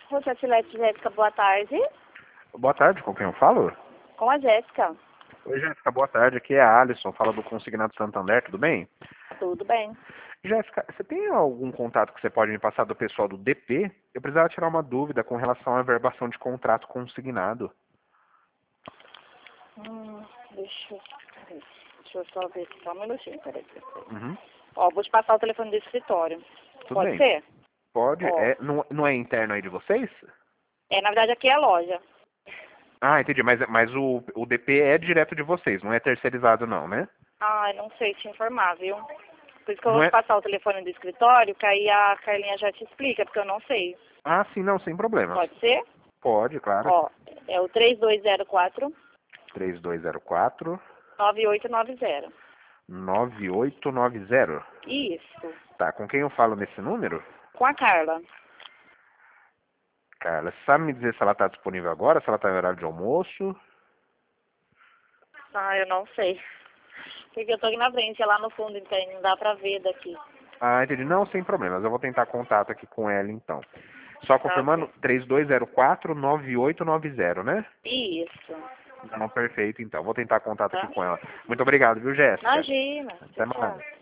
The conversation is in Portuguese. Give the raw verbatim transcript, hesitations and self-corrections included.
Você é Silete Jéssica, boa tarde. Boa tarde, com quem eu falo? Com a Jéssica. Oi, Jéssica, boa tarde. Aqui é a Alisson, fala do Consignado Santander, tudo bem? Tudo bem. Jéssica, você tem algum contato que você pode me passar do pessoal do D P? Eu precisava tirar uma dúvida com relação à verbação de contrato consignado. Hum, deixa eu ver. Deixa eu só ver aqui, só um minutinho, peraí. Uhum. Ó, vou te passar o telefone do escritório. Tudo Pode bem. ser? Pode? Ó, É, não, não é interno aí de vocês? é, na verdade aqui é a loja. Ah, entendi. Mas, mas o, o D P é direto de vocês, não é terceirizado não, né? Ah, eu não sei te informar, viu? Por isso que eu Não vou te é... passar o telefone do escritório, que aí a Carlinha já te explica, porque eu não sei. Ah, sim, não, sem problemas. Pode ser? Pode, claro. Ó, é o três dois zero quatro, três dois zero quatro, nove oito nove zero. nove oito nove zero. Isso. Tá, com quem eu falo nesse número? Com a Carla. Carla, você sabe me dizer se ela está disponível agora, se ela está em horário de almoço? Ah, eu não sei. Porque eu tô aqui na frente, é lá no fundo, então não dá pra ver daqui. Ah, entendi. Não, sem problemas. Eu vou tentar contato aqui com ela, então. Só Tá, confirmando, ok. três dois zero quatro, nove oito nove zero, né? Isso. Não, perfeito, então. Vou tentar contato aqui Tá? com ela. Muito obrigado, viu, Jéssica? Imagina. Até Tchau, tchau. mais.